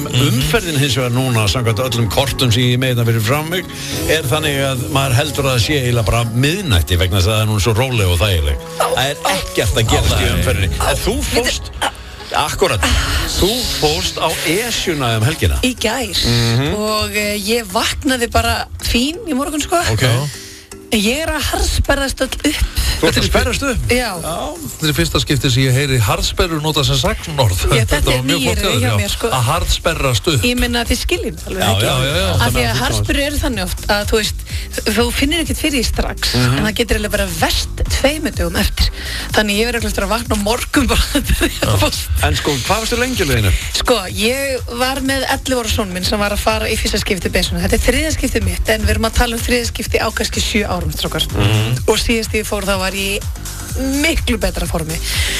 Umferðin hins vegar núna samkvæmt öllum kortum sem ég meina fyrir fram mig þannig að maður heldur að það sé eiginlega bara miðnætti vegna þess að það er nú svo róleg og þægileg. Það ekkert að gerast í umferðinni. En þú fórst Akkurat, þú fórst á Esjuna helgina í gær og ég vaknaði bara fín í morgun sko. Ég að harðsperrast öll upp. Þú ert að sperrast upp? Já. Þetta fyrsta skipti sem ég heyri harðsperru nota sem sagnorð. Þetta mjög hjá mér sko. Að harðsperrast upp. Ég minna að þið skiljum alveg ekki. Já. Af því að harðsperru eru þannig oft að þú veist, þú finnir ekkert fyrir því strax. En það getur eiginlega bara verst 2 dögum eftir. Þannig ég verður að vakna á morgun bara. En sko, hvað varstu lengi löginu? Sko, ég var með 11 ára son minn sem var að fara í fyrsta skipti beisuna. Þetta þriðja skipti mitt, en við erum að tala þriðja skipti á kannski 7 árum strókar. Og síðast ég fór þá var ég miklu betra formi.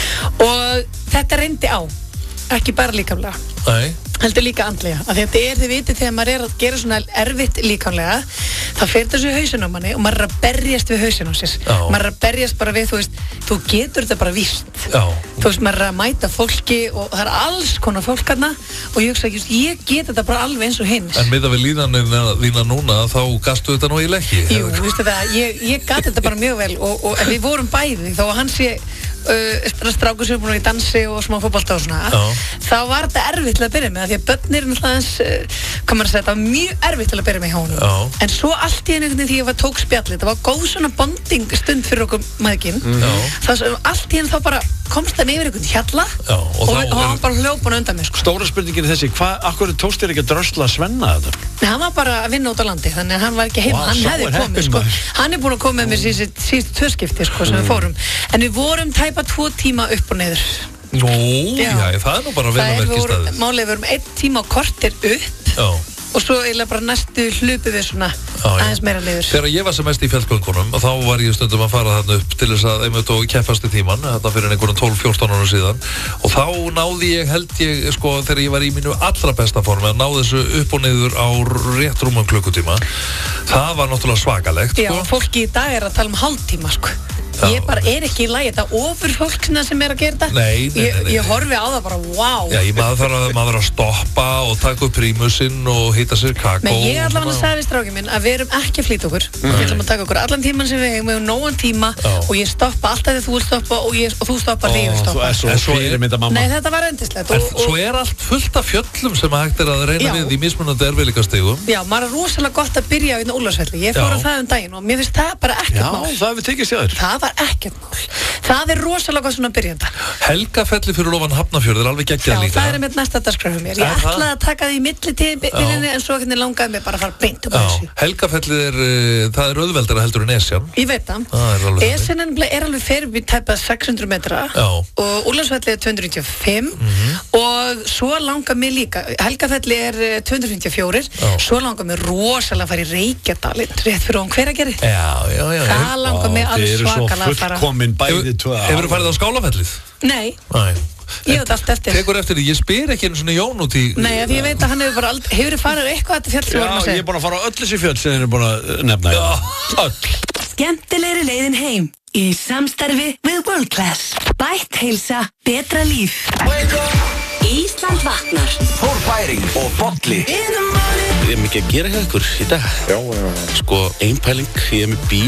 Og þetta reyndi á, ekki bara líkamlega. Nei. Heldur líka andlega, af því að þið vitið þegar maður að gera svona erfitt líkamlega þá fer þessu hausinn á manni og maður að berjast við hausinn á sér. Maður að berjast bara við, þú getur þetta bara víst. Þú veist, maður að mæta fólki og það alls konar fólk þarna og ég hugsa ekki, ég get þetta bara alveg eins og hins. En miðað við líðanina þína núna þá gastu þetta nú í lekki? Jú, veistu það, ég gat þetta bara mjög vel og við vorum bæði, þó að hann sé strákur sem er búin í dansi og smá fótbolta og svona, þá var þetta erfitt til að byrja með, því að börn eru náttúrulega hvað maður að segja, þetta var mjög erfitt til að byrja með hjá honum. En svo allt í einu því ég tók spjallið, þetta var góð svona bonding stund fyrir okkur mæðginn. Allt í einu þá bara komst það með yfir einhvern hjalla og hann bara hljópun undan mig sko. Stóra spurningin er þessi, akkur tókst þér ekki að drösla Svenna þetta? Nei, hann var bara að vinna út á landi, þannig að hann var ekki heima, hann hefði komið sko. Hann er búin að koma með mér síðustu 2 skipti sko sem við fórum. En við vorum tæpa 2 tíma upp og niður. Nú, já, það er nú bara vel að verki staðið. Málið við vorum 1 tíma og korter upp og svo eiginlega bara næstu hlupu við svona aðeins meira niður. Þegar ég var sem mest í fjallgöngunum og þá var ég stundum að fara þarna upp til þess að einmitt og keppast í tíman þarna fyrir einhverjum 12-14 ára síðan og þá náði ég, held ég sko þegar ég var í mínu allra besta formi að ná þessu upp og niður á rétt rúmum klukkutíma. Það var náttúrulega svakalegt sko. Já, fólki í dag að tala hálftíma sko. Ég bara ekki í lagi, þetta ofur fólksina sem að gera þetta. Nei. Ég horfi á það bara, wow. Já, maður þarf að stoppa og taka upp prímusinn og hita sér kakó. Men ég allavega sagði við strákinn minn að við erum ekki að flýta okkur. Við ætlum að taka okkur allan tíman sem við hefum nógan tíma og ég stoppa alltaf þegar þú vil stoppa og þú stoppar þegar ég vil stoppa. Þú er svo fyrirmynda mamma. Nei, þetta var endislegt. Svo er allt fullt af fjöllum sem hægt er að reyna við í mismunandi erfiðleikastigum. Já, maður er rosalega gott að byrja á Úlfarsfelli. Ég fór á það daginn og mér finnst það bara ekkert mál. Já, það hefur tekist hjá þér. Það var ekkert mál. Það er rosalega gott svona byrjanda. Helgafelli fyrir ofan Hafnarfjörð er alveg geggjað líka. Já, það er með næsta dagskrá hjá mér. Ég ætlaði að taka því millitíðinni en svo langaði mig bara að fara beint upp á þessu. Helgafelli það er auðveldara heldur en Esjan. Ég veit það. Esjan er alveg fyrir við tæpað 600 metra og Úlfarsfelli er 295 og svo langar mig líka. Helgafelli er 254, svo langar mig rosalega að fara í Reykjadalinn rétt fyrir Hveragerði. Já. Það langar mig alveg svakalega að fara. Hefurðu farið á Skálafellið? Nei. Ég veit allt eftir. Tekur eftir því, ég spyr ekki einu svona Jón út í... Nei, því ég veit að hann hefur bara hefur farið eitthvað til fjall sem vorum að segja. Já, ég er búin að fara á öll þessi fjöll sem þið erum búin að nefna. Öll. Skemmtilegri leiðin heim í samstarfi við World Class. Bætt heilsa, betra líf. Ísland vaknar. Þór Bæring og Bolli. Ég er mikið að gera hjá ykkur í dag. Já. Sko, ein pæling, ég er með bíl